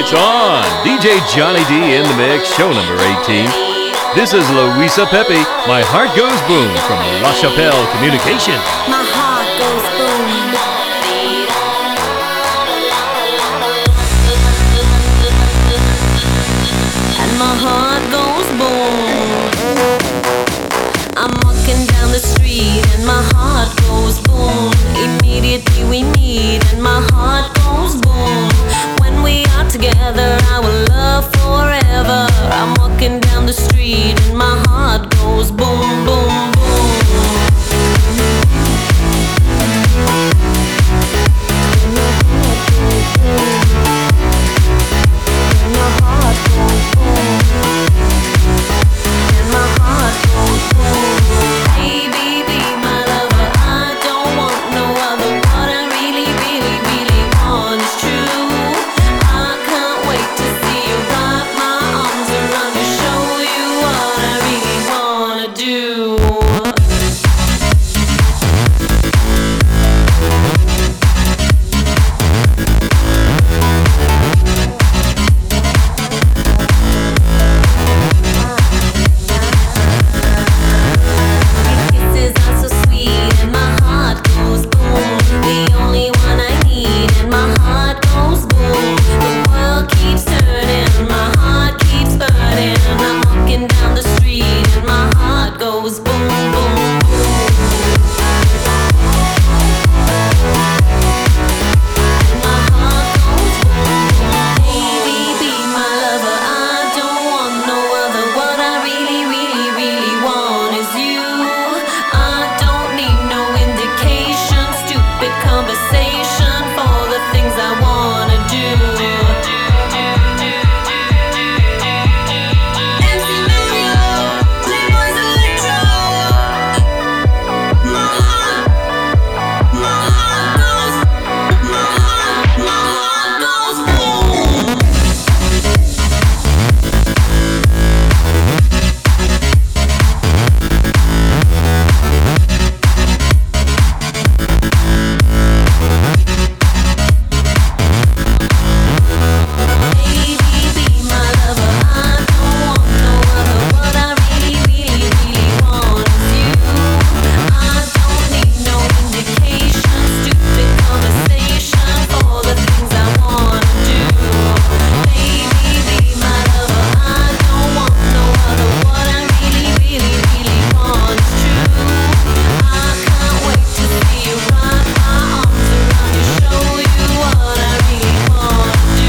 It's on! DJ Johnny D in the mix, show number 18. This is Luisa Pepe, My Heart Goes Boom from La Chapelle Communications. My heart goes boom. And my heart goes boom. I'm walking down the street and my heart goes boom. Immediately we meet and my heart goes boom. When we are together, our love forever. I'm walking down the street and my heart goes boom, boom, boom. And my heart goes boom. And my heart goes boom. Baby, be my lover. I don't want no other. What I really, really, really want is true. I can't wait to see you wrap my arms around you, show you what I really wanna do. Kisses are so sweet and my heart goes boom. The only one I need and my heart goes boom. The world keeps turning, my heart keeps burning. I'm walking down the street and my heart goes boom, boom, boom. And my heart goes boom. Baby, be my lover. I don't want no other. What I really, really, really want is you. I don't need no indication, stupid conversation for the things I wanna do. MC Mario, Playboy's Electro. My heart goes boom. Baby, be my lover. I don't want no other. What I really, really, really want is you. I don't need no indication, stupid conversation for the things I wanna do. Baby, be my lover. I don't want no other. What I really, really, really want is true. I can't wait to see you wrap my arms around you, show you what I really wanna do.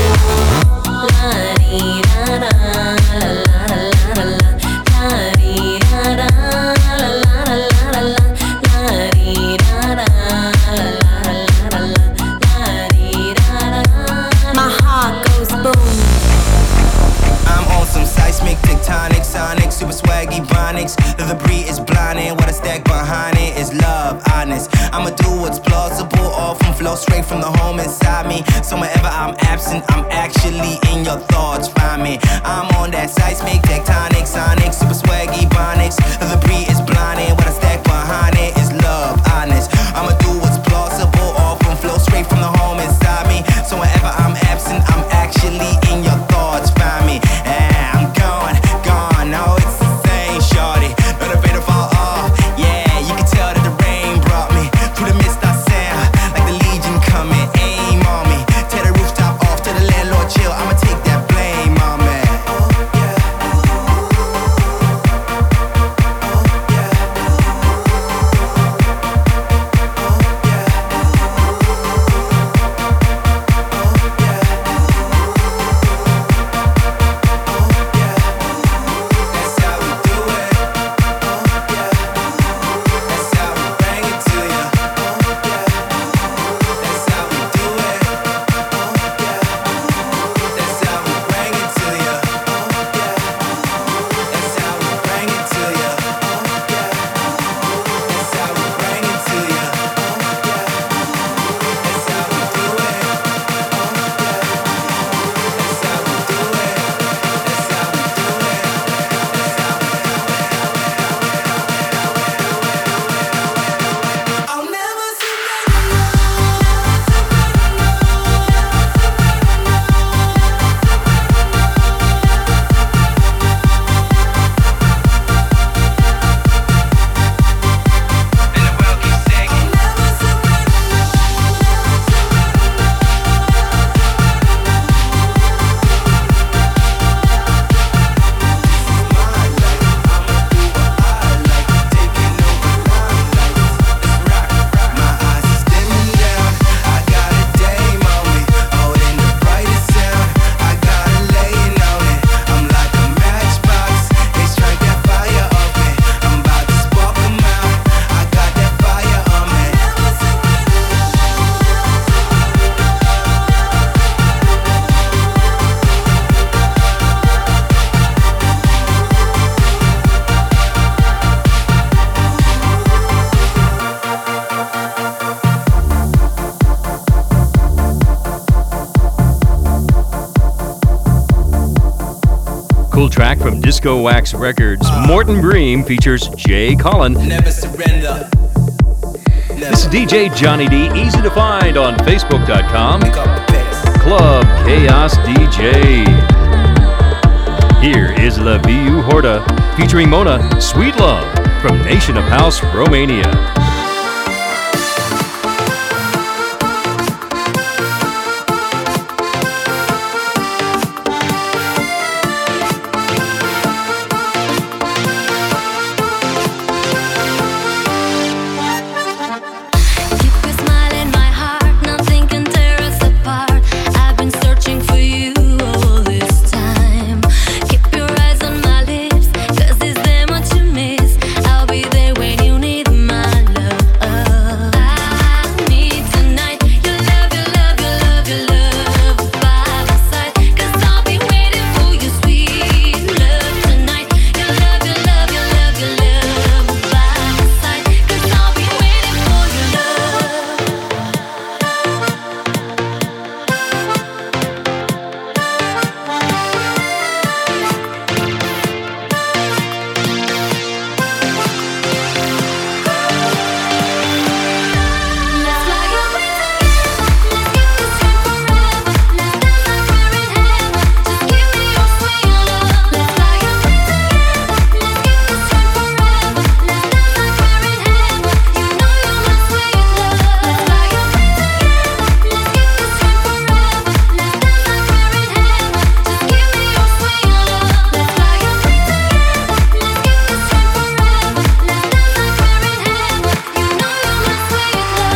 La-dee-da-da, la-la-la-la-la, la-dee-da-da, la-la-la-la-la, la-dee-da-da, la-la-la-la-la, la-dee-da-da. My heart goes boom. I'm on some seismic, tectonic, sonic, super swaggy bonics. The breed is blinding, what I stack behind it is love, honest. I'ma do what's plausible, all from flow straight from the home inside me. So whenever I'm absent, I'm actually in your thoughts, find me. I'm on that seismic, tectonic, sonic, super swaggy bonics. The breed is blinding, what I stack behind it is love, honest. I'ma do what's plausible, all from flow straight from the home inside me. So whenever I'm absent, I'm actually in your thoughts, find me. I'm gone, gone, no, it's insane, shorty. Not afraid to fall off, yeah, you can tell that the rain brought me. Through the mist I sound, like the Legion coming, aim on me. Tear the rooftop off, to the landlord chill, I'ma take that blame on me. track from Disco Wax Records. Morton Bream features Jay Collin. Never surrender. This is DJ Johnny D. Easy to find on Facebook.com. Pick up the pace. Club Chaos DJ. Here is La Viu Horda featuring Mona, Sweet Love from Nation of House, Romania. Keep your smile in my heart, nothing can tear us apart. I've been searching for you all this time. Keep your eyes on my lips, 'cause is there what you miss? I'll be there when you need my love. I need tonight your love, your love, your love, your love by my side. 'Cause I'll be waiting for your sweet love tonight. Your love, your love, your love, your love by my side. 'Cause I'll be waiting for your love. Let's fly away together. Let's keep this dream forever. Let's dance like we're in heaven. Just give me your sweet love. Let's fly away together. Let's keep this dream forever. Let's dance like we're in heaven. You know you're my sweet love. Let's fly away together. Let's keep this dream forever. Let's dance like we're in heaven. Just give me your sweet love. Let's fly away together. Let's keep this dream forever. Let's dance like we're in heaven. You know you're my sweet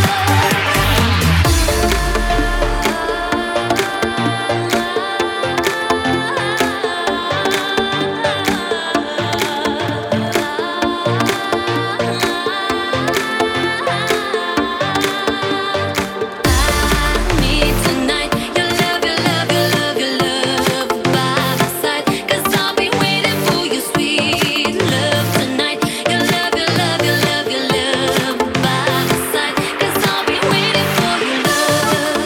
I need tonight your love, your love, your love, your love by my side. 'Cause I'll be waiting for your sweet love tonight. Your love, your love, your love, your love by my side. 'Cause I'll be waiting for your love.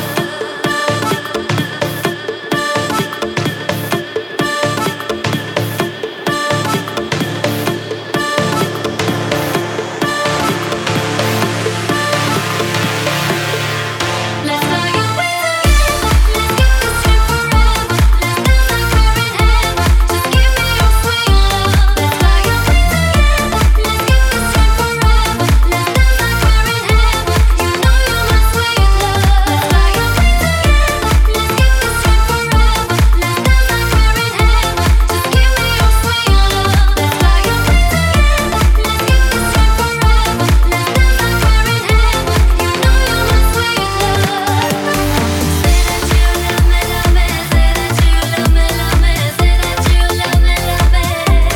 Let's fly away together. Let's keep this dream forever. Let's dance like we're in heaven. Just give me your sweet love. Let's fly away together. Let's keep this dream forever. Let's dance like we're in heaven. You know you're my sweet love. Let's fly away together. Let's keep this dream forever. Let's dance like we're in heaven. Just give me your sweet love. Let's fly away together. Let's keep this dream forever. Let's dance like we're in heaven. You know you're my sweet love. Say that you love me, love me. Say that you love me, love me. Say that you love me, love me.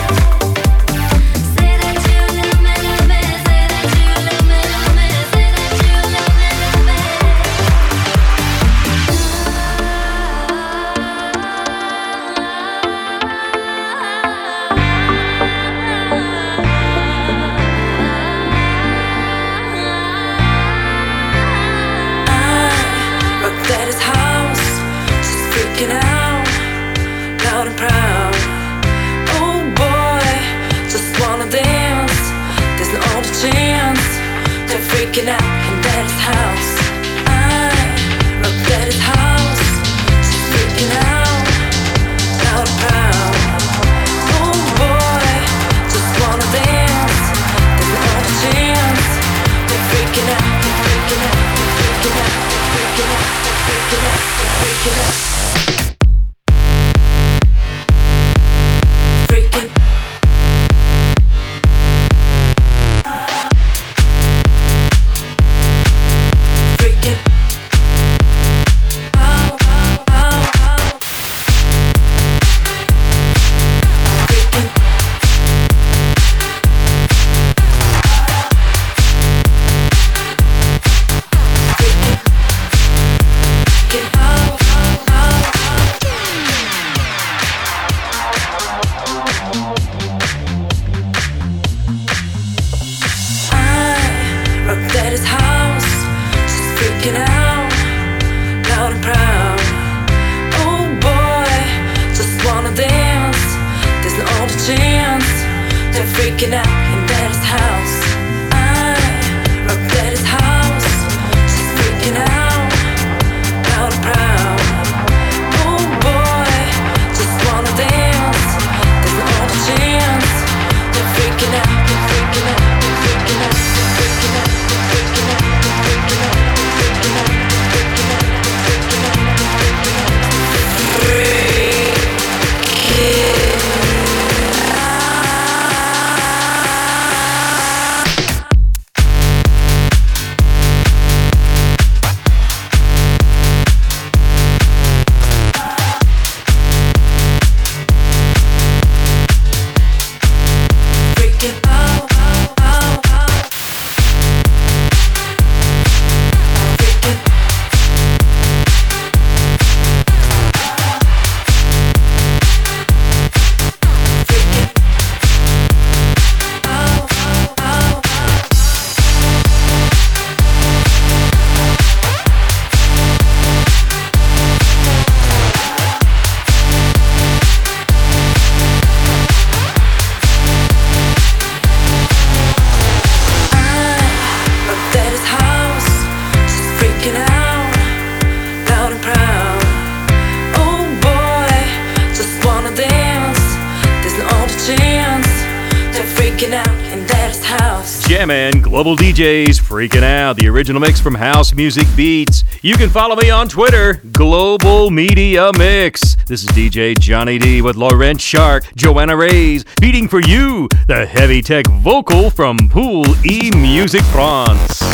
Say that you love me, love me. Say that you love me, love me. Say that you love me, I looked at his house, just freaking out, loud and proud. Oh boy, just wanna dance. There's no other chance. They're freaking out and at his house. I looked at his house, just freaking out, loud and proud. Oh boy, just wanna dance. There's no other chance. They're freaking out, they're freaking out, they're freaking out, they're freaking out, they're freaking out, they're freaking out. Freaking. freaking out in daddy's house. I rock daddy's house, she's freaking out, loud and proud. Oh boy, just wanna dance. There's no other chance. They're freaking out, they're freaking out, they're freaking out, they're freaking out, they're freaking out, they're freaking out, they're freaking out, they're freaking out, they're freaking out. Jammin' Global DJs freaking out. The original mix from House Music Beats. You can follow me on Twitter, Global Media Mix. This is DJ Johnny D with Laurent Shark, Joanna Reyes, beating for you the heavy tech vocal from Pool E Music France.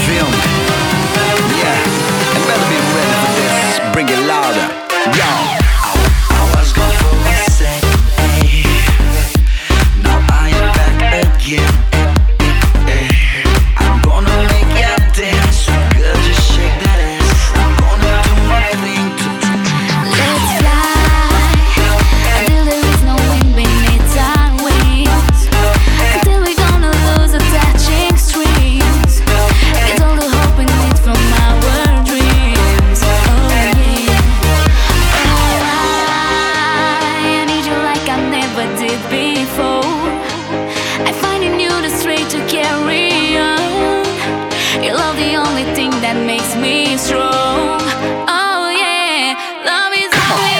feel me? Yeah, and better be ready for this. Bring it louder, yo. I was gone for a sec, ay. Now I am back again. I'm gonna make ya dance so good, just shake that ass. I'm gonna do my thing to Let's fly until there is no wind beneath our wings. Until we're gonna lose attaching strings. Get all the hope we need from our dreams. Oh yeah. Oh, I need you like I never did before. I find in you the strength to carry on. Your love the only thing that makes me strong. Oh yeah, love is all we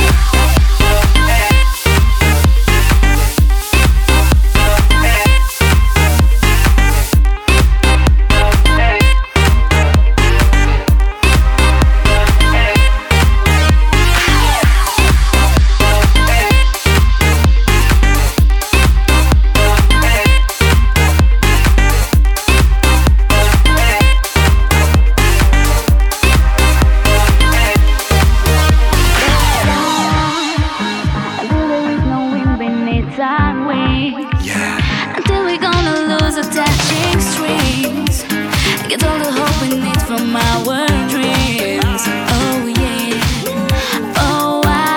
until there is no wind beneath our wings. Until we're gonna lose attaching strings. Get all the hope we need from our dreams. Oh yeah. Oh,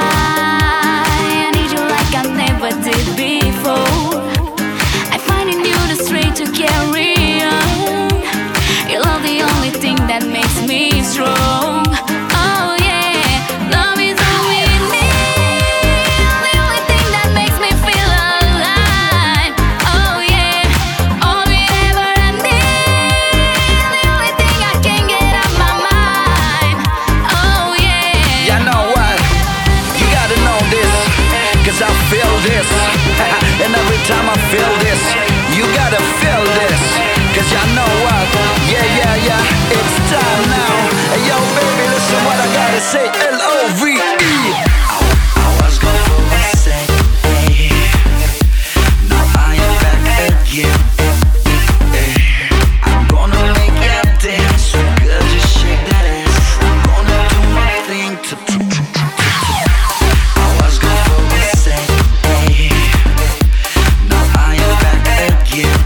I need you like I never did before. I find in you the strength to carry on. Your love the only thing that makes me strong. Oh yeah, love is all we need. The only thing that makes me feel alive. Oh yeah, all we ever need. The only thing I can get out my mind. Oh yeah. You know what? You gotta know this, cause I feel this. And every time I feel this, you gotta feel this. Cause you know what? Yeah, it's time now. Hey yo, baby, listen what I gotta say. L-O-V-E. I was gone for a sec, ay. Now I am back again. I'm gonna make ya dance so good, just shake that ass. I'm gonna do my thing to I was gone for a sec, ay. Now I am back again.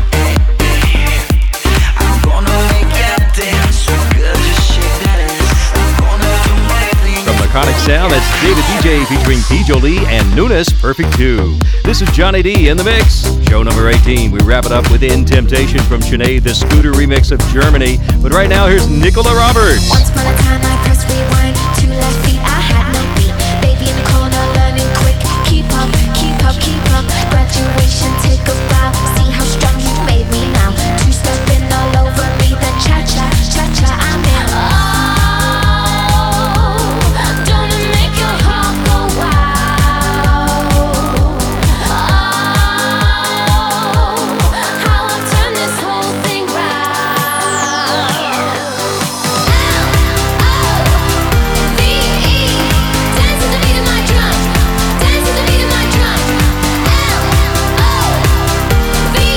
I'm gonna make ya dance so good, just shake that ass. I'm gonna do my thing. From Laconic Sound, that's David DJ featuring P. Jolie and Nunes, Perfect 2. This is Johnny D in the mix. Show number 18. We wrap it up with In Temptation from Sinead, the Scooter remix of Germany. But right now, here's Nicola Roberts. Once upon a time I pressed rewind, 2 left feet, I had no beat. Baby in the corner, learning quick. Keep up, keep up, keep up. Graduation, take a bow. See how strong you made me now. 2-stepping all over me, then cha-cha, cha-cha, I'm in. Oh, don't it make your heart go wild? Oh, how I turn this whole thing round. L-O-V-E, dance to the beat of my drum, dance to the beat of my drum. L-O-V-E.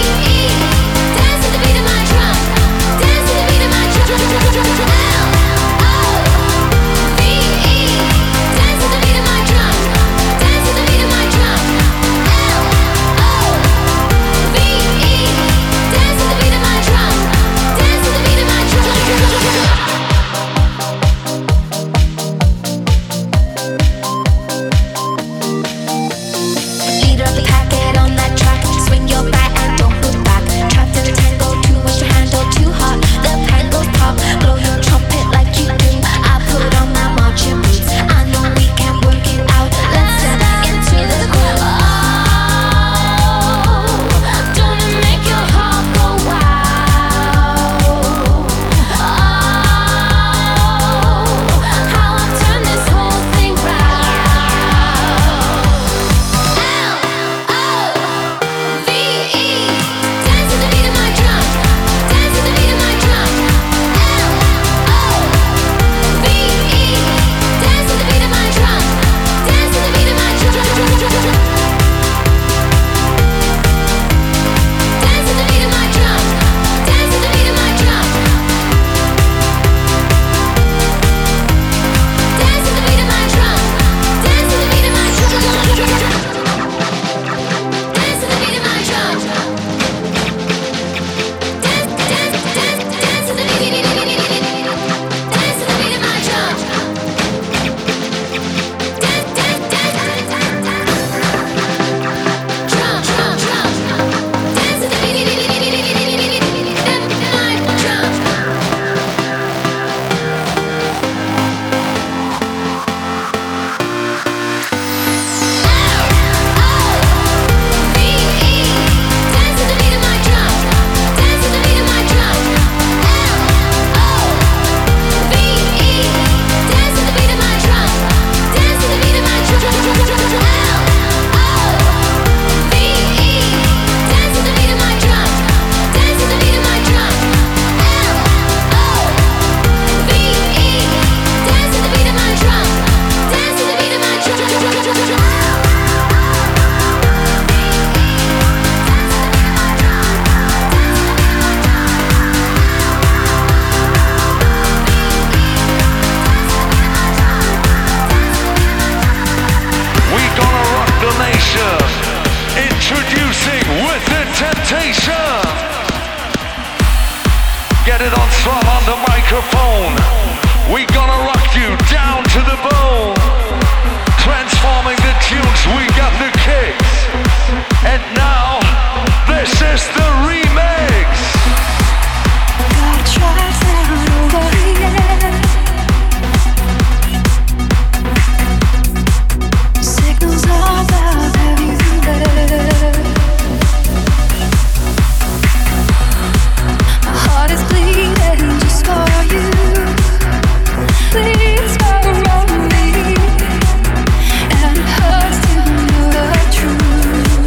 Get it on Thrum on the microphone. We gonna rock you down to the bone. Transforming the tunes, we got the kicks. And now, this is the remix. Gotta try sound over here. Signals all about everywhere. My heart is bleeding just for you. Please follow me, and it hurts to know the truth.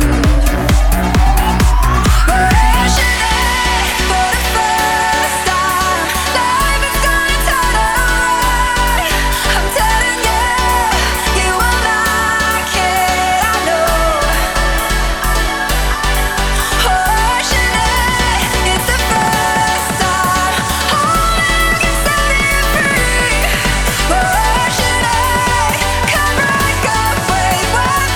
Where should I, for the first time, life is gonna turn around. I'm telling you, you will like it, I know. Where should I, it's the first time, holding you, setting you free. Where should I, come right, go away, what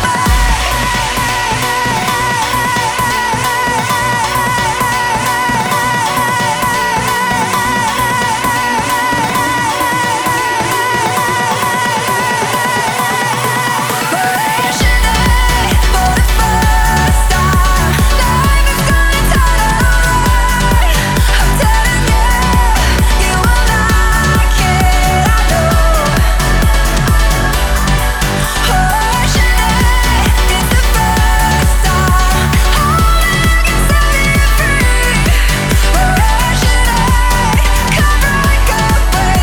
Where should I, for the first time, life is gonna turn around. I'm telling you, you will like it, I know. Where should I, it's the first time, holding you, setting you free. Where should I, come right, go away,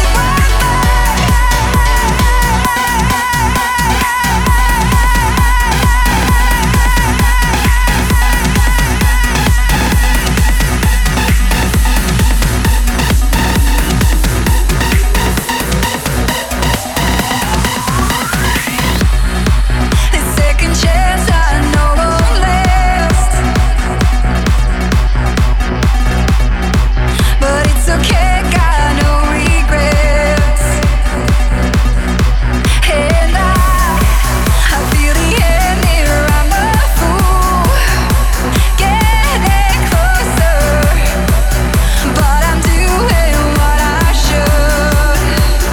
This second chance I know won't last, but it's okay, got no regrets. And I feel the end here, I'm a fool, getting closer, but I'm doing what I should.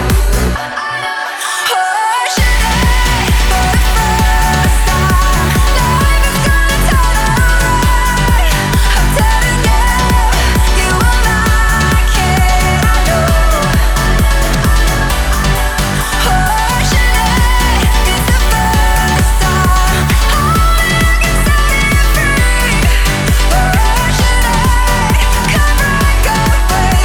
Where should I, for the first time, life is gonna turn around. I'm telling you, you will like it, I know. Where should I, it's the first time, holding you, setting you free. Where should I, come right, go away,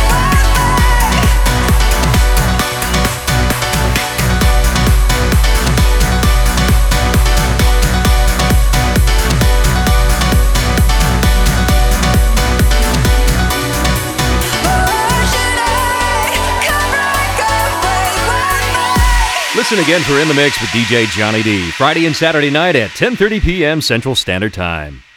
Where should I, come right, go away, Listen again for In the Mix with DJ Johnny D, Friday and Saturday night at 10:30 p.m. Central Standard Time.